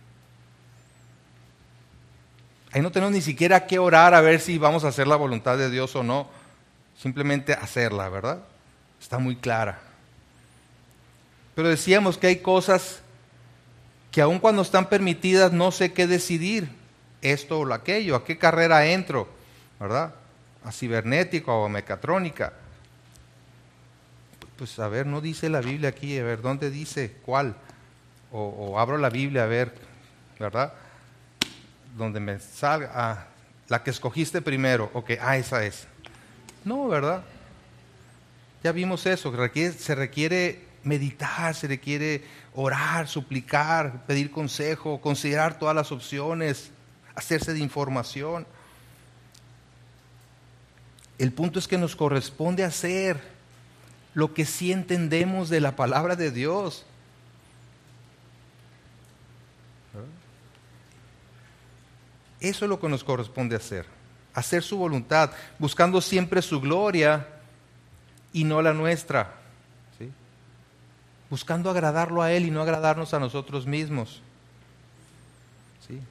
Ahí no tenemos ni siquiera que orar a ver si vamos a hacer la voluntad de Dios o no. Simplemente hacerla, ¿verdad? Está muy clara. Pero decíamos que hay cosas que aun cuando están permitidas no sé qué decidir, esto o aquello, a qué carrera entro, ¿verdad? A cibernética o a mecatrónica. Pues a ver, no dice la Biblia aquí, a ver, ¿dónde dice cuál? O, o abro la Biblia a ver, ¿verdad? Donde me salga, ah, la que escogiste primero, ok, ah, esa es. No, ¿verdad? Ya vimos eso, que requiere, se requiere meditar, se requiere orar, suplicar, pedir consejo, considerar todas las opciones, hacerse de información. El punto es que nos corresponde hacer lo que sí entendemos de la palabra de Dios. Eso es lo que nos corresponde hacer. Hacer su voluntad, buscando siempre su gloria y no la nuestra. ¿Sí? Buscando agradarlo a Él y no agradarnos a nosotros mismos. ¿Sí?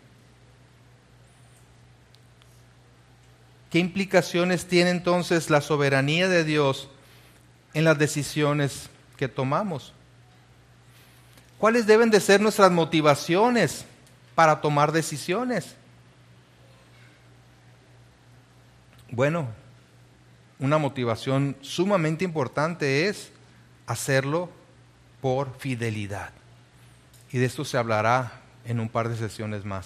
¿Qué implicaciones tiene entonces la soberanía de Dios en las decisiones que tomamos? ¿Cuáles deben de ser nuestras motivaciones para tomar decisiones? Bueno, una motivación sumamente importante es hacerlo por fidelidad. Y de esto se hablará en un par de sesiones más.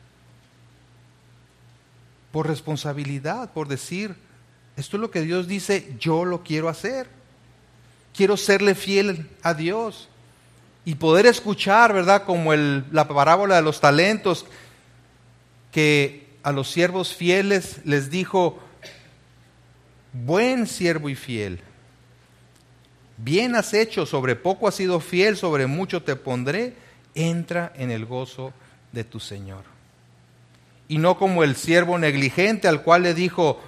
Por responsabilidad, por decir, esto es lo que Dios dice, yo lo quiero hacer. Quiero serle fiel a Dios. Y poder escuchar, ¿verdad? Como el, la parábola de los talentos, que a los siervos fieles les dijo, buen siervo y fiel, bien has hecho, sobre poco has sido fiel, sobre mucho te pondré, entra en el gozo de tu Señor. Y no como el siervo negligente al cual le dijo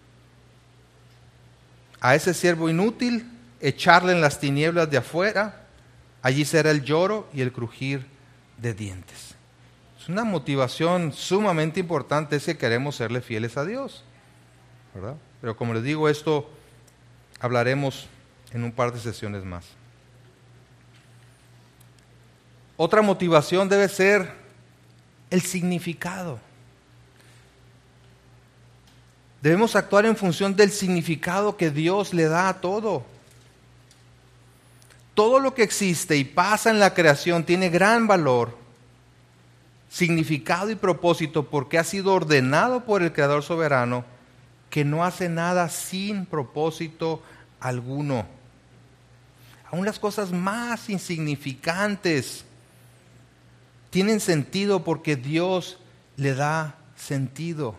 a ese siervo inútil, echarle en las tinieblas de afuera, allí será el lloro y el crujir de dientes. Es una motivación sumamente importante, es que queremos serle fieles a Dios, ¿verdad? Pero como les digo, esto hablaremos en un par de sesiones más. Otra motivación debe ser el significado. Debemos actuar en función del significado que Dios le da a todo. Todo lo que existe y pasa en la creación tiene gran valor, significado y propósito porque ha sido ordenado por el Creador soberano, que no hace nada sin propósito alguno. Aún las cosas más insignificantes tienen sentido porque Dios le da sentido.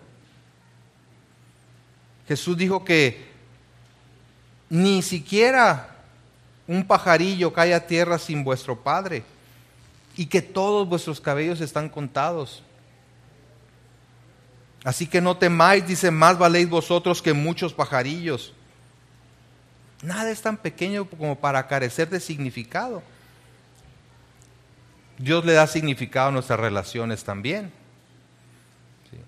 Jesús dijo que ni siquiera un pajarillo cae a tierra sin vuestro Padre, y que todos vuestros cabellos están contados. Así que no temáis, dice, más valéis vosotros que muchos pajarillos. Nada es tan pequeño como para carecer de significado. Dios le da significado a nuestras relaciones también. Sí.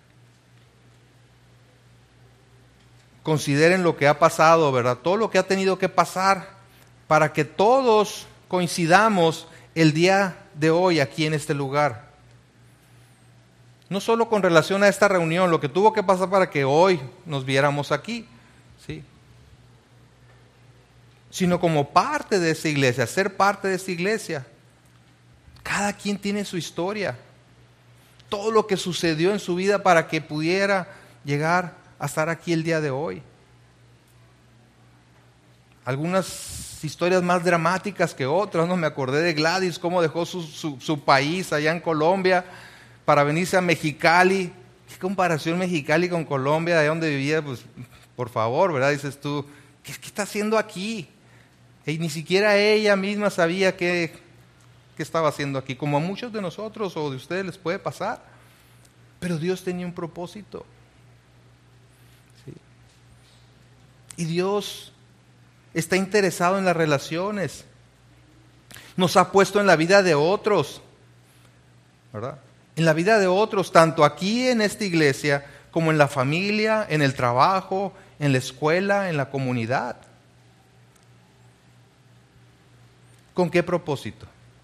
Consideren lo que ha pasado, ¿verdad? Todo lo que ha tenido que pasar para que todos coincidamos el día de hoy aquí en este lugar. No solo con relación a esta reunión, lo que tuvo que pasar para que hoy nos viéramos aquí, ¿sí? Sino como parte de esa iglesia, ser parte de esa iglesia. Cada quien tiene su historia, todo lo que sucedió en su vida para que pudiera llegar a estar aquí el día de hoy. Algunas historias más dramáticas que otras, ¿no? Me acordé de Gladys, cómo dejó su, su, su país allá en Colombia para venirse a Mexicali. ¿Qué comparación Mexicali con Colombia, de donde vivía? Pues, por favor, ¿verdad? Dices tú, ¿qué, qué está haciendo aquí? Y ni siquiera ella misma sabía qué, qué estaba haciendo aquí, como a muchos de nosotros o de ustedes les puede pasar. Pero Dios tenía un propósito. ¿Sí? Y Dios está interesado en las relaciones. Nos ha puesto en la vida de otros, ¿verdad? En la vida de otros, tanto aquí en esta iglesia, como en la familia, en el trabajo, en la escuela, en la comunidad. ¿Con qué propósito?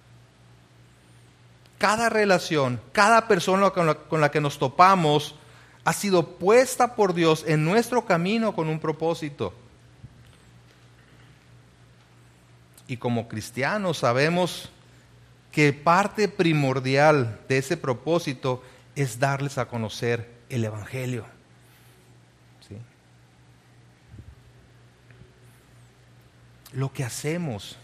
Cada relación, cada persona con la, con la que nos topamos ha sido puesta por Dios en nuestro camino con un propósito. Y como cristianos sabemos que parte primordial de ese propósito es darles a conocer el Evangelio. ¿Sí? Lo que hacemos,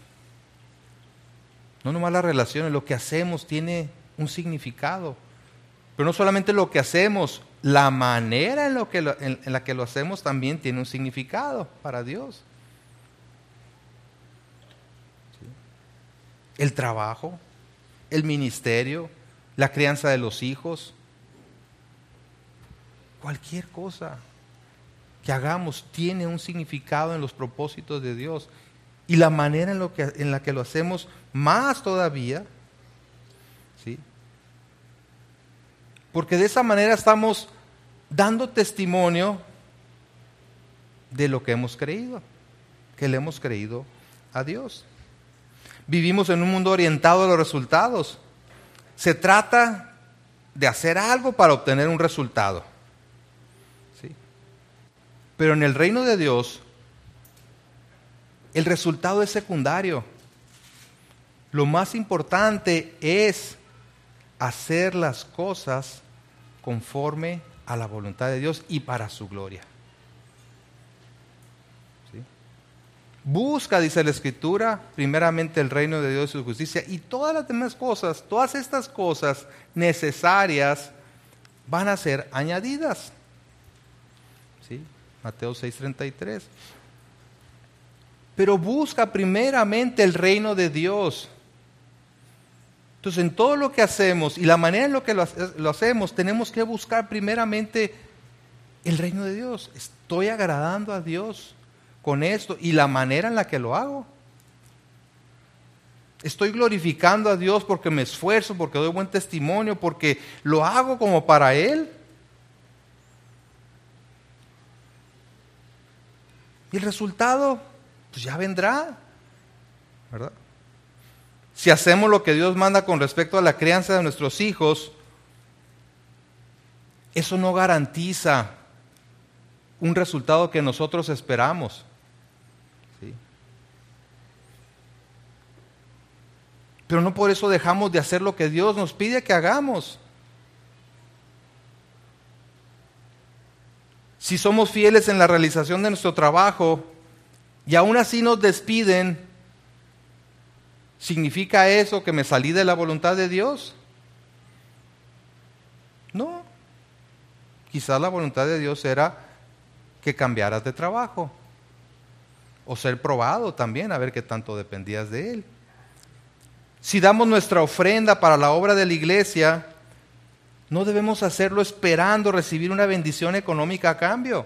no nomás las relaciones, lo que hacemos tiene un significado. Pero no solamente lo que hacemos, la manera en, lo que lo, en, en la que lo hacemos también tiene un significado para Dios. ¿Sí? El trabajo, el ministerio, la crianza de los hijos, cualquier cosa que hagamos tiene un significado en los propósitos de Dios. Y la manera en, lo que, en la que lo hacemos más todavía, ¿sí? Porque de esa manera estamos dando testimonio de lo que hemos creído, que le hemos creído a Dios. Vivimos en un mundo orientado a los resultados. Se trata de hacer algo para obtener un resultado. ¿Sí? Pero en el reino de Dios, el resultado es secundario. Lo más importante es hacer las cosas conforme a la voluntad de Dios y para su gloria. ¿Sí? Busca, dice la Escritura, primeramente el reino de Dios y su justicia, y todas las demás cosas, todas estas cosas necesarias van a ser añadidas. ¿Sí? Mateo seis treinta y tres. Pero busca primeramente el reino de Dios. Entonces, en todo lo que hacemos y la manera en la que lo, lo hacemos, tenemos que buscar primeramente el reino de Dios. ¿Estoy agradando a Dios con esto y la manera en la que lo hago? ¿Estoy glorificando a Dios porque me esfuerzo, porque doy buen testimonio, porque lo hago como para Él? Y el resultado, pues ya vendrá, ¿verdad? Si hacemos lo que Dios manda con respecto a la crianza de nuestros hijos, eso no garantiza un resultado que nosotros esperamos. ¿Sí? Pero no por eso dejamos de hacer lo que Dios nos pide que hagamos. Si somos fieles en la realización de nuestro trabajo y aún así nos despiden, ¿significa eso que me salí de la voluntad de Dios? No. Quizás la voluntad de Dios era que cambiaras de trabajo. O ser probado también, a ver qué tanto dependías de Él. Si damos nuestra ofrenda para la obra de la iglesia, no debemos hacerlo esperando recibir una bendición económica a cambio.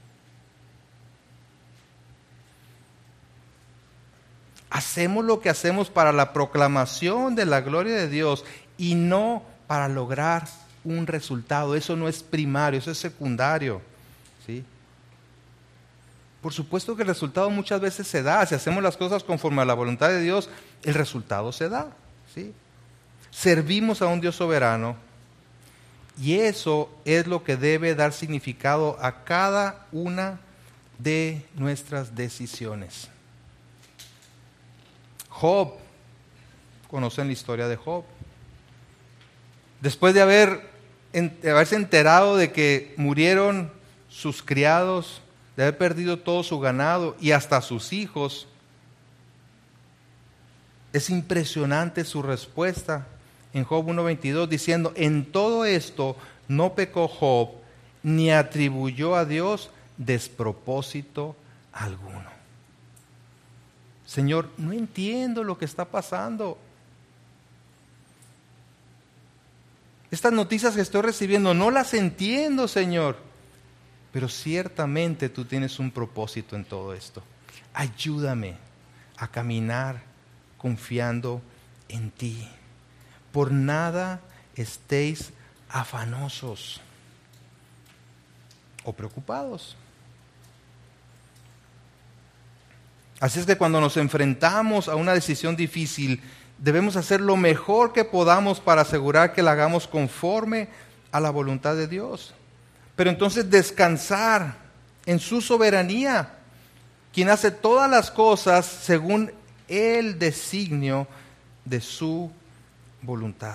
Hacemos lo que hacemos para la proclamación de la gloria de Dios y no para lograr un resultado. Eso no es primario, eso es secundario. ¿Sí? Por supuesto que el resultado muchas veces se da. Si hacemos las cosas conforme a la voluntad de Dios, el resultado se da. ¿Sí? Servimos a un Dios soberano y eso es lo que debe dar significado a cada una de nuestras decisiones. Job, conocen la historia de Job. Después de haber, de haberse enterado de que murieron sus criados, de haber perdido todo su ganado y hasta sus hijos, es impresionante su respuesta en Job uno veintidós, diciendo: en todo esto no pecó Job, ni atribuyó a Dios despropósito alguno. Señor, no entiendo lo que está pasando. Estas noticias que estoy recibiendo no las entiendo, Señor. Pero ciertamente tú tienes un propósito en todo esto. Ayúdame a caminar confiando en ti. Por nada estéis afanosos o preocupados. Así es que cuando nos enfrentamos a una decisión difícil, debemos hacer lo mejor que podamos para asegurar que la hagamos conforme a la voluntad de Dios. Pero entonces descansar en su soberanía, quien hace todas las cosas según el designio de su voluntad.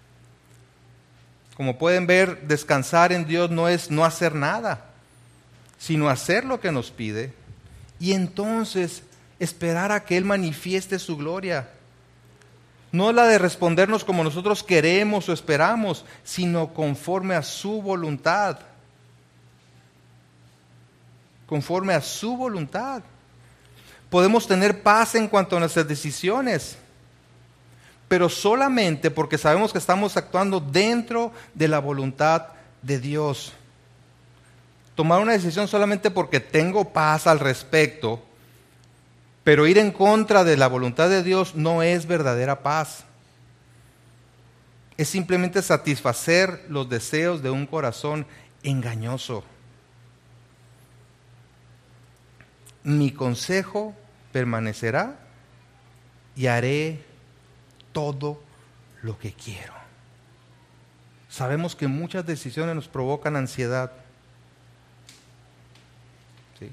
Como pueden ver, descansar en Dios no es no hacer nada, sino hacer lo que nos pide y entonces esperar a que Él manifieste su gloria. No la de respondernos como nosotros queremos o esperamos, sino conforme a su voluntad. Conforme a su voluntad. Podemos tener paz en cuanto a nuestras decisiones, pero solamente porque sabemos que estamos actuando dentro de la voluntad de Dios. Tomar una decisión solamente porque tengo paz al respecto, pero ir en contra de la voluntad de Dios no es verdadera paz. Es simplemente satisfacer los deseos de un corazón engañoso. Mi consejo permanecerá y haré todo lo que quiero. Sabemos que muchas decisiones nos provocan ansiedad. ¿Sí?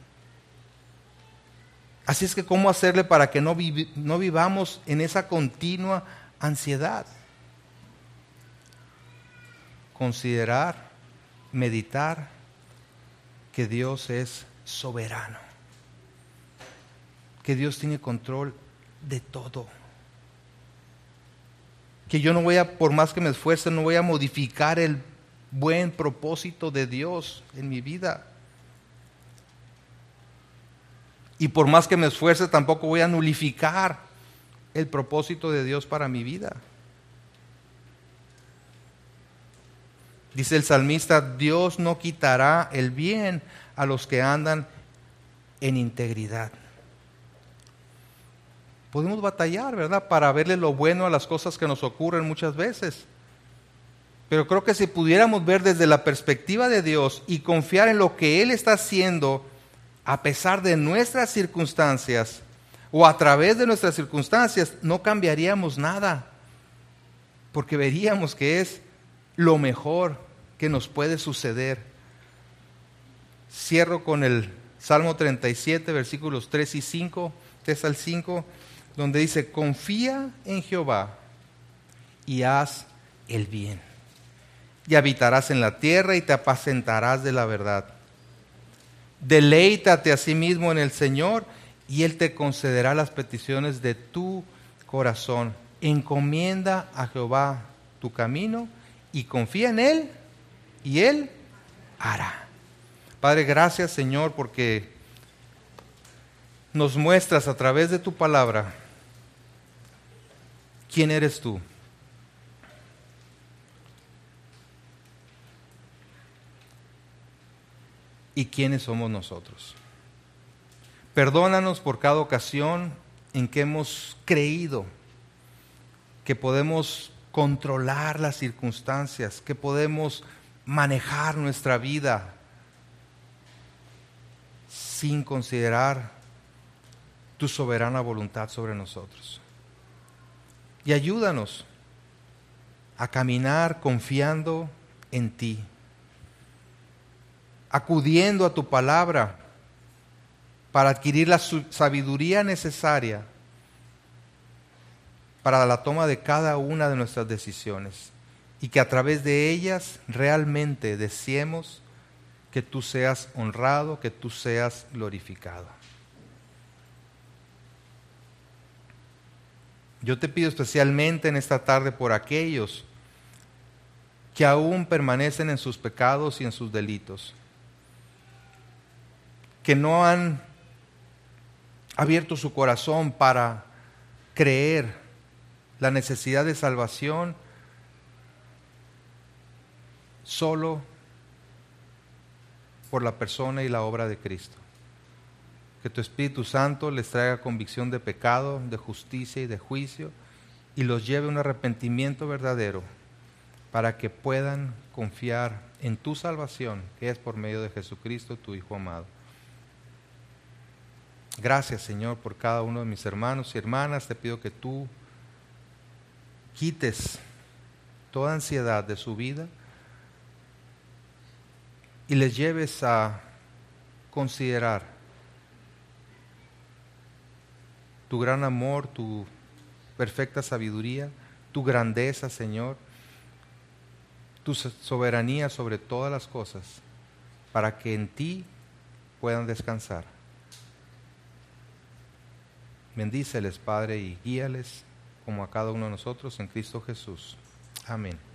Así es que, ¿cómo hacerle para que no, vivi- no vivamos en esa continua ansiedad? Considerar, meditar que Dios es soberano, que Dios tiene control de todo, que yo no voy a, por más que me esfuerce, no voy a modificar el buen propósito de Dios en mi vida. Y por más que me esfuerce, tampoco voy a nulificar el propósito de Dios para mi vida. Dice el salmista, Dios no quitará el bien a los que andan en integridad. Podemos batallar, ¿verdad?, para verle lo bueno a las cosas que nos ocurren muchas veces. Pero creo que si pudiéramos ver desde la perspectiva de Dios y confiar en lo que Él está haciendo, a pesar de nuestras circunstancias o a través de nuestras circunstancias, no cambiaríamos nada, porque veríamos que es lo mejor que nos puede suceder. Cierro con el Salmo treinta y siete, versículos tres y cinco, tres al cinco, donde dice, confía en Jehová y haz el bien, y habitarás en la tierra y te apacentarás de la verdad. Deleítate a sí mismo en el Señor y Él te concederá las peticiones de tu corazón. Encomienda a Jehová tu camino y confía en Él y Él hará. Padre, gracias, Señor, porque nos muestras a través de tu palabra quién eres tú. ¿Y quiénes somos nosotros? Perdónanos por cada ocasión en que hemos creído que podemos controlar las circunstancias, que podemos manejar nuestra vida sin considerar tu soberana voluntad sobre nosotros. Y ayúdanos a caminar confiando en ti, acudiendo a tu palabra para adquirir la sabiduría necesaria para la toma de cada una de nuestras decisiones, y que a través de ellas realmente deseemos que tú seas honrado, que tú seas glorificado. Yo te pido especialmente en esta tarde por aquellos que aún permanecen en sus pecados y en sus delitos, que no han abierto su corazón para creer la necesidad de salvación solo por la persona y la obra de Cristo. Que tu Espíritu Santo les traiga convicción de pecado, de justicia y de juicio, y los lleve a un arrepentimiento verdadero para que puedan confiar en tu salvación, que es por medio de Jesucristo, tu Hijo amado. Gracias, Señor, por cada uno de mis hermanos y hermanas. Te pido que tú quites toda ansiedad de su vida y les lleves a considerar tu gran amor, tu perfecta sabiduría, tu grandeza, Señor, tu soberanía sobre todas las cosas, para que en ti puedan descansar. Bendíceles, Padre, y guíales como a cada uno de nosotros en Cristo Jesús. Amén.